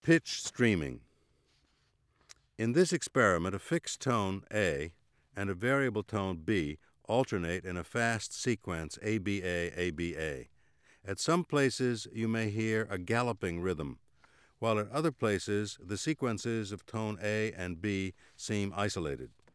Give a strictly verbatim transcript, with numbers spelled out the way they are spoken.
Pitch streaming. In this experiment, a fixed tone A and a variable tone B alternate in a fast sequence A B A, A B A. At some places, you may hear a galloping rhythm, while at other places, the sequences of tone A and B seem isolated.